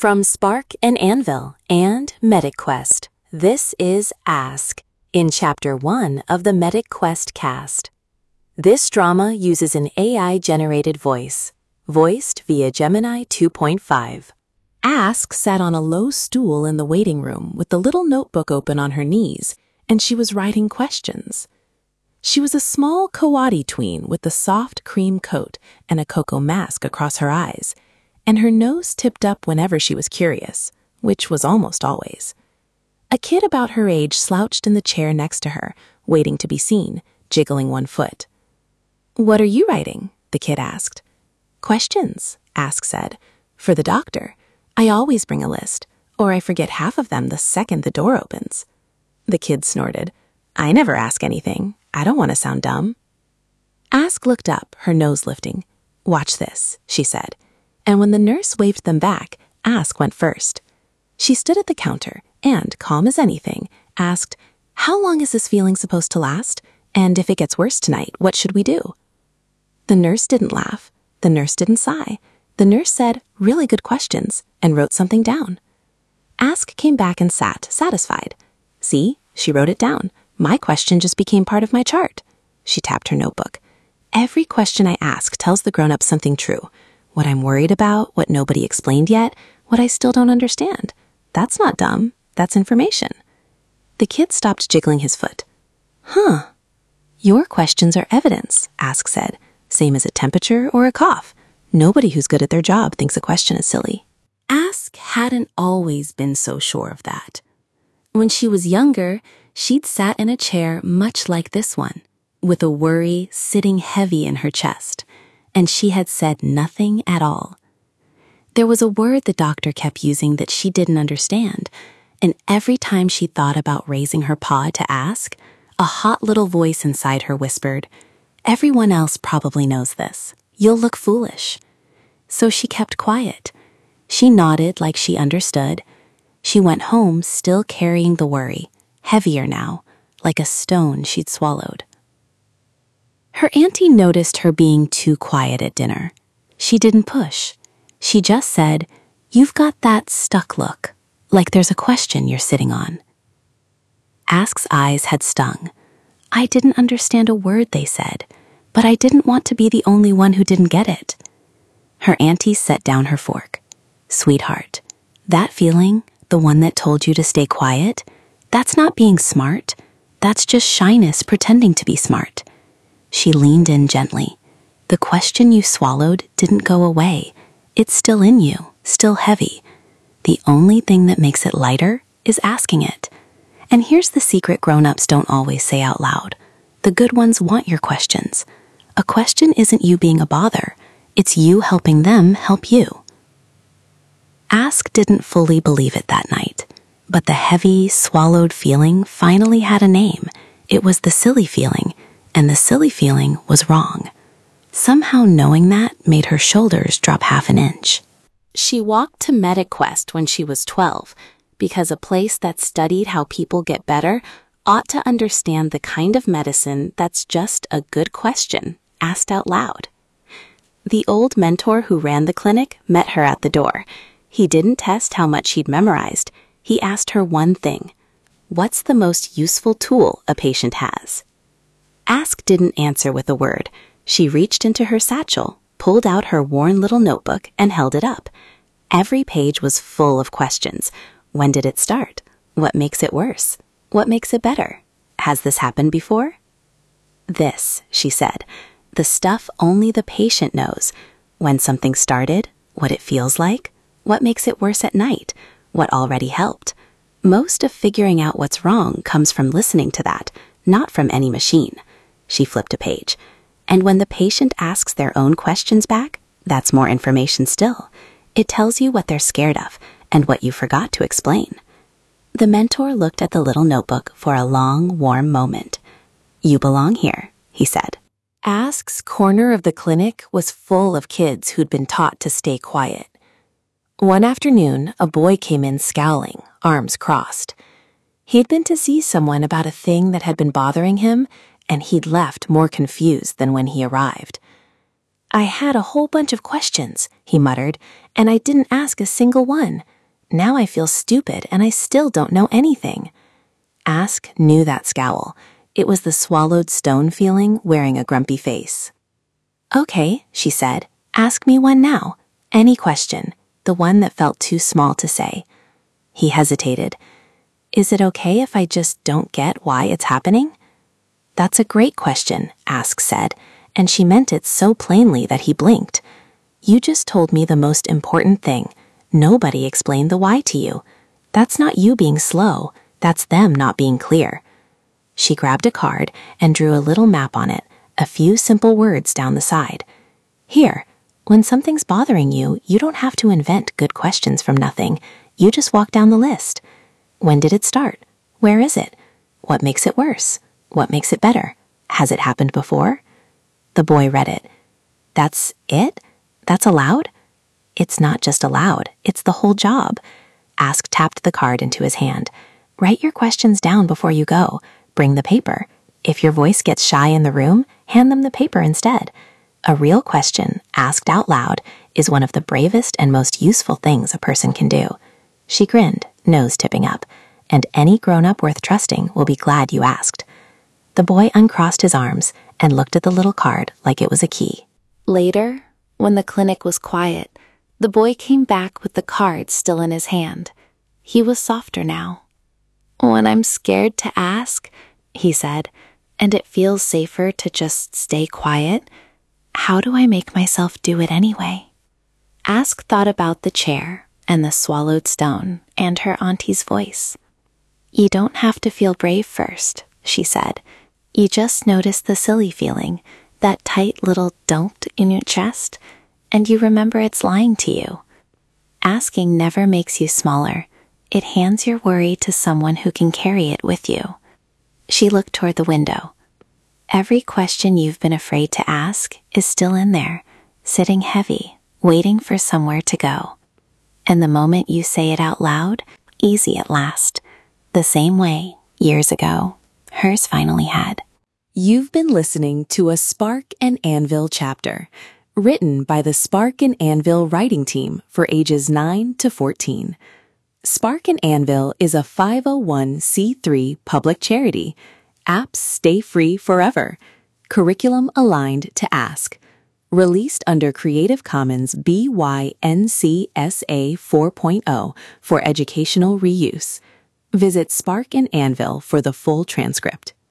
From Spark and Anvil and MedicQuest, this is Ask, in Chapter 1 of the MedicQuest cast. This drama uses an AI-generated voice, voiced via Gemini 2.5. Ask sat on a low stool in the waiting room with the little notebook open on her knees, and she was writing questions. She was a small Coati tween with a soft cream coat and a cocoa mask across her eyes, and her nose tipped up whenever she was curious, which was almost always. A kid about her age slouched in the chair next to her, waiting to be seen, jiggling one foot. "What are you writing?" the kid asked. "Questions," Ask said. "For the doctor. I always bring a list, or I forget half of them the second the door opens." The kid snorted. "I never ask anything. I don't want to sound dumb." Ask looked up, her nose lifting. "Watch this," she said. And when the nurse waved them back, Ask went first. She stood at the counter and, calm as anything, asked, "How long is this feeling supposed to last? And if it gets worse tonight, what should we do?" The nurse didn't laugh. The nurse didn't sigh. The nurse said, "Really good questions," and wrote something down. Ask came back and sat, satisfied. "See," she wrote it down. "My question just became part of my chart." She tapped her notebook. "Every question I ask tells the grown-ups something true. What I'm worried about, what nobody explained yet, what I still don't understand. That's not dumb. That's information." The kid stopped jiggling his foot. "Huh. Your questions are evidence," Ask said. "Same as a temperature or a cough. Nobody who's good at their job thinks a question is silly." Ask hadn't always been so sure of that. When she was younger, she'd sat in a chair much like this one, with a worry sitting heavy in her chest, and she had said nothing at all. There was a word the doctor kept using that she didn't understand, and every time she thought about raising her paw to ask, a hot little voice inside her whispered, "Everyone else probably knows this. You'll look foolish." So she kept quiet. She nodded like she understood. She went home still carrying the worry, heavier now, like a stone she'd swallowed. Her auntie noticed her being too quiet at dinner. She didn't push. She just said, "You've got that stuck look, like there's a question you're sitting on." Ask's eyes had stung. I didn't understand a word they said, but I didn't want to be the only one who didn't get it. Her auntie set down her fork. "Sweetheart, that feeling, the one that told you to stay quiet, that's not being smart. That's just shyness pretending to be smart." She leaned in gently. "The question you swallowed didn't go away. It's still in you, still heavy. The only thing that makes it lighter is asking it. And here's the secret grown-ups don't always say out loud. The good ones want your questions. A question isn't you being a bother. It's you helping them help you." Ask didn't fully believe it that night, but the heavy, swallowed feeling finally had a name. It was the silly feeling, and the silly feeling was wrong. Somehow knowing that made her shoulders drop half an inch. She walked to MedicQuest when she was 12, because a place that studied how people get better ought to understand the kind of medicine that's just a good question, asked out loud. The old mentor who ran the clinic met her at the door. He didn't test how much she'd memorized. He asked her one thing. "What's the most useful tool a patient has?" Ask didn't answer with a word. She reached into her satchel, pulled out her worn little notebook, and held it up. Every page was full of questions. When did it start? What makes it worse? What makes it better? Has this happened before? "This," she said, "the stuff only the patient knows. When something started, what it feels like, what makes it worse at night, what already helped. Most of figuring out what's wrong comes from listening to that, not from any machine." She flipped a page. "And when the patient asks their own questions back, that's more information still. It tells you what they're scared of and what you forgot to explain." The mentor looked at the little notebook for a long, warm moment. "You belong here," he said. Ask's corner of the clinic was full of kids who'd been taught to stay quiet. One afternoon, a boy came in scowling, arms crossed. He'd been to see someone about a thing that had been bothering him, and he'd left more confused than when he arrived. "I had a whole bunch of questions," he muttered, "and I didn't ask a single one. Now I feel stupid and I still don't know anything. Ask knew that scowl. It was the swallowed stone feeling wearing a grumpy face. Okay, she said, ask me one now. Any question, the one that felt too small to say. He hesitated. Is it okay if I just don't get why it's happening? That's a great question, Ask said, and she meant it so plainly that he blinked. You just told me the most important thing. Nobody explained the why to you. That's not you being slow, that's them not being clear. She grabbed a card and drew a little map on it, a few simple words down the side. Here, when something's bothering you, you don't have to invent good questions from nothing. You just walk down the list. When did it start? Where is it? What makes it worse? What makes it better? Has it happened before? The boy read it. That's it? That's allowed? It's not just allowed, it's the whole job. Ask tapped the card into his hand. Write your questions down before you go. Bring the paper. If your voice gets shy in the room, hand them the paper instead. A real question, asked out loud, is one of the bravest and most useful things a person can do. She grinned, nose tipping up, and any grown-up worth trusting will be glad you asked. The boy uncrossed his arms and looked at the little card like it was a key. Later, when the clinic was quiet, the boy came back with the card still in his hand. He was softer now. When I'm scared to ask, he said, and it feels safer to just stay quiet, how do I make myself do it anyway? Ask thought about the chair and the swallowed stone and her auntie's voice. You don't have to feel brave first, she said. You just notice the silly feeling, that tight little don't in your chest, and you remember it's lying to you. Asking never makes you smaller. It hands your worry to someone who can carry it with you. She looked toward the window. Every question you've been afraid to ask is still in there, sitting heavy, waiting for somewhere to go. And the moment you say it out loud, easy at last. The same way, years ago, hers finally had. You've been listening to a Spark and Anvil chapter, written by the Spark and Anvil writing team for ages 9 to 14. Spark and Anvil is a 501c3 public charity. Apps stay free forever. Curriculum aligned to Ask. Released under Creative Commons BY-NC-SA 4.0 for educational reuse. Visit Spark and Anvil for the full transcript.